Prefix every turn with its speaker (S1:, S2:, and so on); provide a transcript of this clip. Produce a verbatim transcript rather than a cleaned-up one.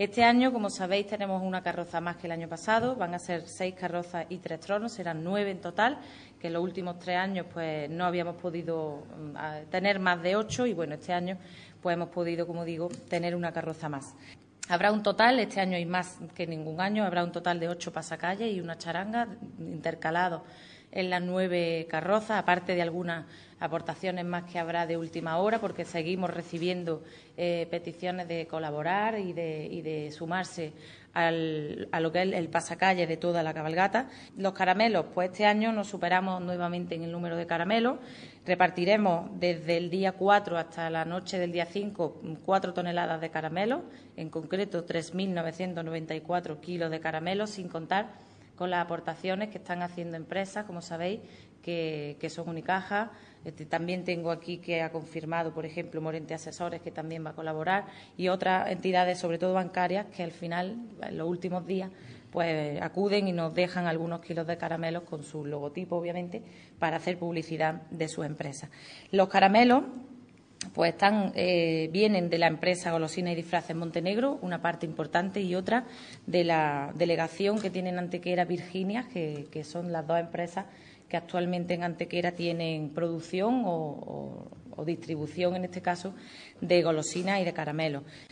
S1: Este año, como sabéis, tenemos una carroza más que el año pasado. Van a ser seis carrozas y tres tronos, serán nueve en total, que en los últimos tres años pues no habíamos podido um, tener más de ocho y, bueno, este año pues hemos podido, como digo, tener una carroza más. Habrá un total, este año hay más que ningún año, habrá un total de ocho pasacalles y una charanga intercalados en las nueve carrozas, aparte de algunas aportaciones más que habrá de última hora, porque seguimos recibiendo eh, peticiones de colaborar y de, y de sumarse al, a lo que es el pasacalle de toda la cabalgata. Los caramelos, pues este año nos superamos nuevamente en el número de caramelos. Repartiremos desde el día cuatro hasta la noche del día cinco cuatro toneladas de caramelos, en concreto tres mil novecientos noventa y cuatro kilos de caramelos, sin contar con las aportaciones que están haciendo empresas, como sabéis, que, que son Unicaja. Este, también tengo aquí que ha confirmado, por ejemplo, Morente Asesores, que también va a colaborar, y otras entidades, sobre todo bancarias, que al final, en los últimos días, pues acuden y nos dejan algunos kilos de caramelos con su logotipo, obviamente, para hacer publicidad de sus empresas. Los caramelos pues están, eh, vienen de la empresa Golosinas y Disfraces Montenegro, una parte importante, y otra de la delegación que tiene en Antequera Virginia, que, que son las dos empresas que actualmente en Antequera tienen producción o, o, o distribución, en este caso, de golosinas y de caramelos.